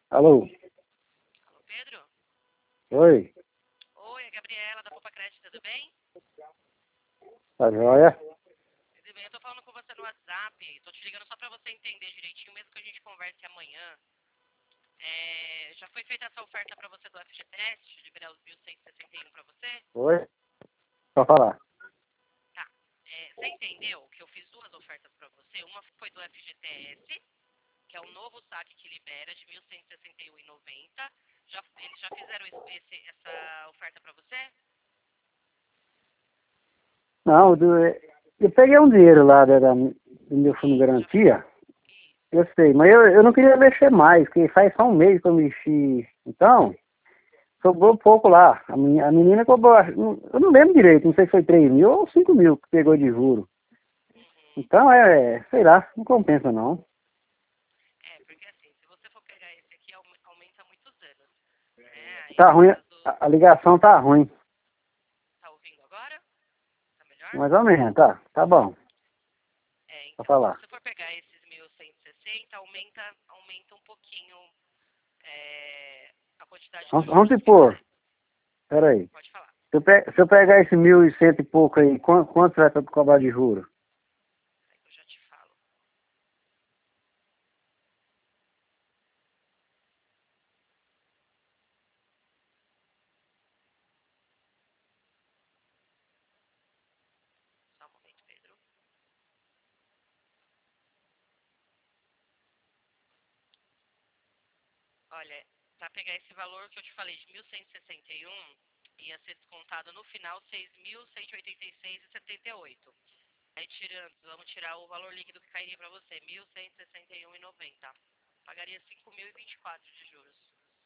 Alô? Alô, Pedro? Oi? Oi, é a Gabriela da Poupa Crédito, tudo bem? Tá joia? Tudo bem, eu tô falando com você no WhatsApp, tô te ligando só pra você entender direitinho, mesmo que a gente converse amanhã. Já foi feita essa oferta pra você do FGTS, de liberar os 1.161 pra você? Oi? Pode falar. Tá. Você entendeu que eu fiz duas ofertas pra você? Uma foi do FGTS, que é o novo saque que libera de 1.161,90. Eles já fizeram essa oferta pra você? Não, eu peguei um dinheiro lá do meu fundo de Isso, garantia. isso. Eu sei, mas eu não queria mexer mais, porque faz só um mês que eu mexi. Então, sobrou pouco lá. A menina cobrou, eu não lembro direito, não sei se foi 3 mil ou 5 mil que pegou de juro. Uhum. Então, sei lá, não compensa não. Porque assim, se você for pegar esse aqui, aumenta muitos anos, né? Aí Tá no ruim, caso, a ligação tá ruim. tá ouvindo agora? Tá melhor? Mais ou menos, tá bom, pra Então, se falar. você for pegar esses 1.160, aumenta um pouquinho a quantidade dos Vamos juros que supor, você peraí. pode falar. Se eu pegar esse 1.100 e pouco aí, quanto vai cobrar de juros? Aí eu já te falo. Só um momento, Pedro. Olha, para pegar esse valor que eu te falei de 1.161, ia ser descontado no final 6.186,78. Aí vamos tirar o valor líquido que cairia para você, 1.161,90. Pagaria 5.024 de juros.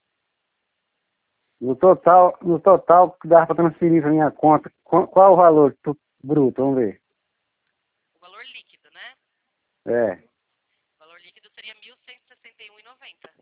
No total que dá para transferir para minha conta, qual é o valor bruto? Vamos ver. O valor líquido, né? É. O valor líquido seria 1.161,90.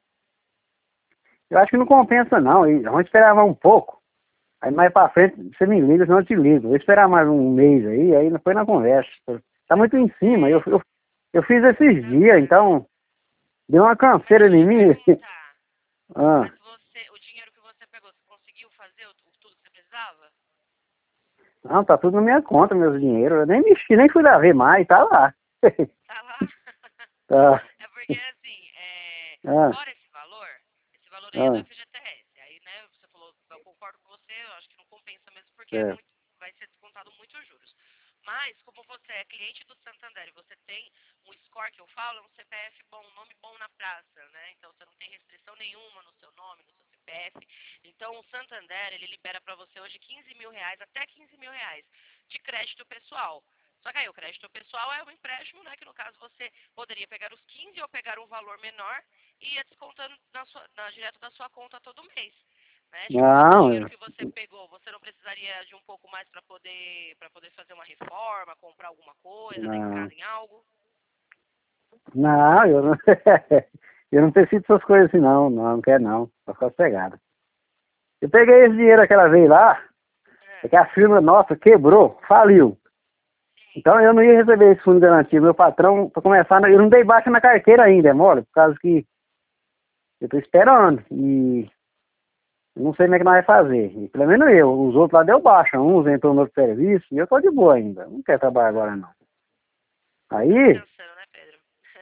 Eu acho que não compensa não. Vamos esperar mais um pouco. Aí mais para frente você me liga, senão eu te ligo. Vou esperar mais um mês aí depois na conversa. Tá muito em cima. É, Eu fiz esses não, dias, então deu uma mas canseira deixa eu em te mim. perguntar. Ah, Mas o dinheiro que você pegou, você conseguiu fazer tudo que você precisava? não, tá tudo na minha conta, meus dinheiros. Eu nem mexi, nem fui lá ver mais, tá lá. Tá lá? Tá. É porque assim, Ah, fora esse valor aí é do ah, FGTS. Aí, né, você falou, eu concordo com você, eu acho que não compensa mesmo porque é. vai ser descontado muitos juros. Mas, como você é cliente do Santander e você tem um score que eu falo, é um CPF bom, um nome bom na praça, né? Então você não tem restrição nenhuma no seu nome, no seu CPF. Então o Santander, ele libera para você hoje 15 mil reais, até 15 mil reais de crédito pessoal. Só que aí o crédito pessoal é um empréstimo, né? Que no caso você poderia pegar os 15 ou pegar um valor menor e ia descontando direto da sua conta todo mês. Né? Tipo, esse dinheiro Não, que você pegou, você não precisaria de um pouco mais para poder fazer uma reforma, comprar alguma coisa, dar não. entrada em algo? Não, eu não, eu não preciso dessas coisas assim, não quero não, pra ficar sossegado. Eu peguei esse dinheiro aquela vez lá, é É, que a firma nossa quebrou, faliu. sim. Então eu não ia receber esse fundo de garantia. Meu patrão, pra começar, eu não dei baixa na carteira ainda, é mole, por causa que eu tô esperando. E eu não sei como é que nós vai fazer. E pelo menos eu, os outros lá deu baixa, uns entrou no outro serviço, e eu tô de boa ainda. Não quero trabalhar agora não. Tá Aí, descansando, né, Pedro?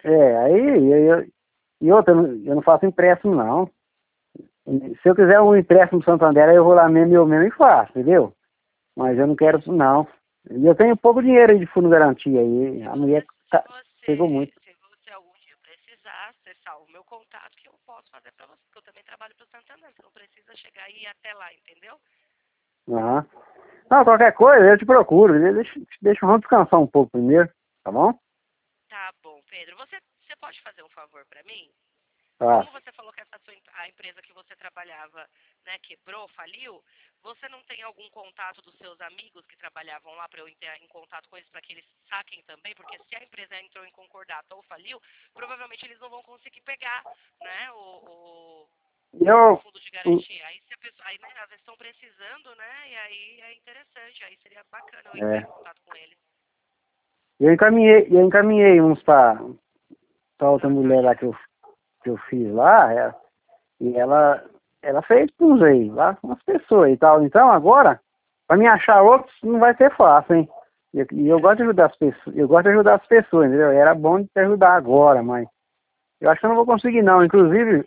e outra, eu não faço empréstimo não. Se eu quiser um empréstimo do Santander, aí eu vou lá mesmo, eu mesmo e faço, entendeu? Mas eu não quero, Entendi. não. E eu tenho pouco dinheiro aí de fundo de garantia aí. Se A mulher você, se pegou muito. você, se você algum dia precisar, você salva o meu contato que eu posso fazer para você, porque eu também trabalho para o Santander, você não precisa chegar aí até lá, entendeu? Aham. Não, qualquer coisa, eu te procuro. Deixa eu descansar um pouco primeiro, tá bom? Tá bom, Pedro. Você pode fazer um favor para mim? Tá. Como você falou que a empresa que você trabalhava, né, quebrou, faliu, você não tem algum contato dos seus amigos que trabalhavam lá para eu entrar em contato com eles para que eles saquem também? Porque se a empresa entrou em concordato ou faliu, provavelmente eles não vão conseguir pegar, né, o Eu, fundo de garantia. Aí se a pessoa, aí, né, às vezes estão precisando, né, e aí é interessante, aí seria bacana eu entrar em é, contato com eles. eu encaminhei uns pra outra Ah, tá. mulher lá que eu fiz lá. E ela fez com uns aí, lá com umas pessoas e tal. Então agora, para me achar outros, não vai ser fácil, hein? E eu gosto de ajudar as pessoas, eu gosto de ajudar as pessoas, entendeu? Era bom de te ajudar agora, mas eu acho que eu não vou conseguir não. Inclusive,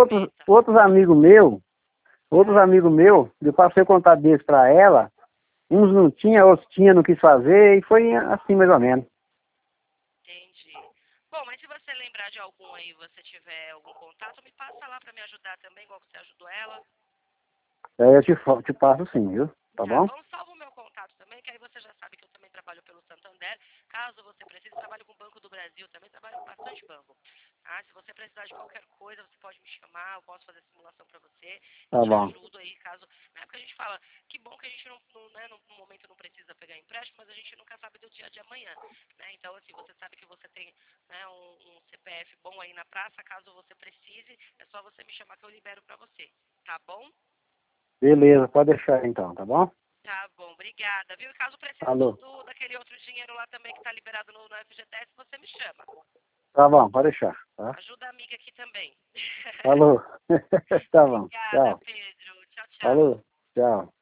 outros amigos meus, eu passei o contato deles para ela, uns não tinha, outros tinha, não quis fazer, e foi assim mais ou menos. Entendi. Bom, mas se você lembrar de algum aí, você tiver algum contato, me passa lá para me ajudar também, igual você ajudou ela. Aí eu te passo sim, viu? Tá Tá bom? bom? Salva o meu contato também, que aí você já sabe que eu também trabalho pelo Santander. Caso você precise, trabalho com o Banco do Brasil, também trabalho com bastante banco. Ah, se você precisar de qualquer coisa, você pode me chamar, eu posso fazer simulação para você. Eu Tá te bom. ajudo aí, caso... Na época a gente fala, que bom que a gente né, no momento não precisa pegar empréstimo, mas a gente nunca sabe do dia de amanhã. Né? Então, assim, você sabe que você tem né, um CPF bom aí na praça, caso você precise, é só você me chamar que eu libero para você. Tá bom? Beleza, pode deixar então, tá bom? Tá bom, obrigada, viu? E caso precise Falou. daquele outro dinheiro lá também que tá liberado no FGTS, você me chama. Tá bom, pode deixar, tá? Ajuda a amiga aqui também. Falou. Tá bom. Obrigada, Tchau. Pedro. Tchau, tchau. Falou. Tchau.